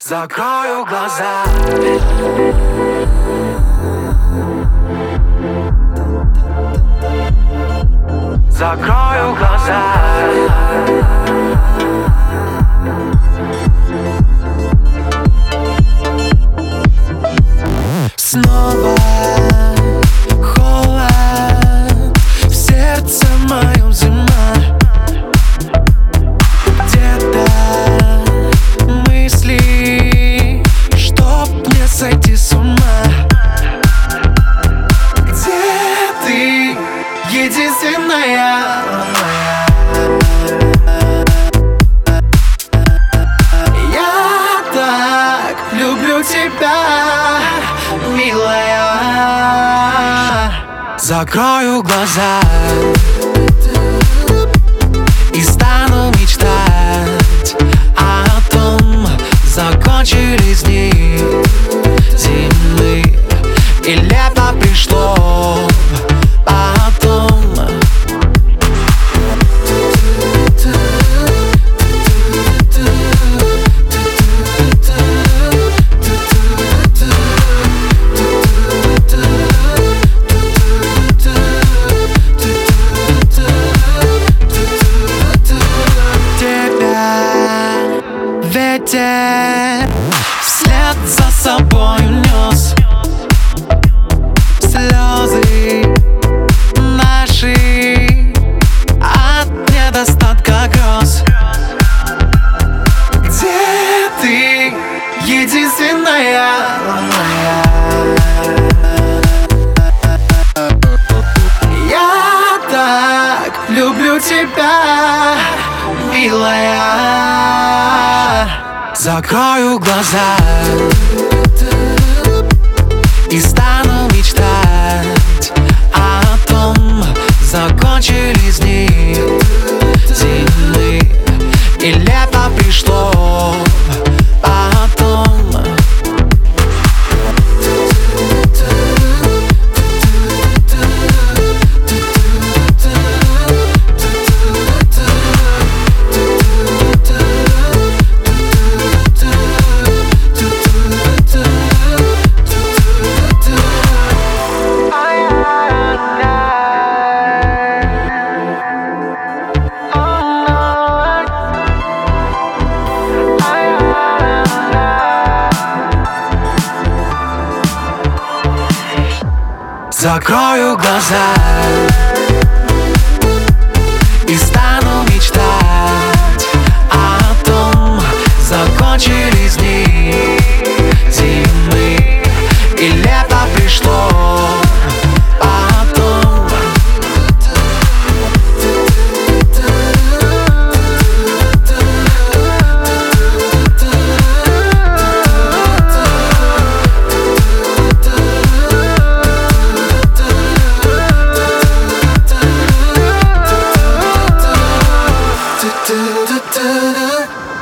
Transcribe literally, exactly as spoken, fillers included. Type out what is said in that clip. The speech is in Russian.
Закрою глаза. Закрою глаза. Снова холод, в сердце моем зима. Где-то мысли, чтоб не сойти с ума. Где ты, единственная? Я так люблю тебя, милая. Закрою глаза и стану мечтать о том, закончились дни зимы, и лето пришло потом. Ветер вслед за собой унес слезы наши от недостатка грез. Где ты, единственная? Я так люблю тебя, милая. Закрою глаза и стану мечтать о том, закончились дни зимы, и лето пришло потом. Закрою глаза и стану мечтать о том, закончились дни зимы, и лето пришло потом. Do do do do do.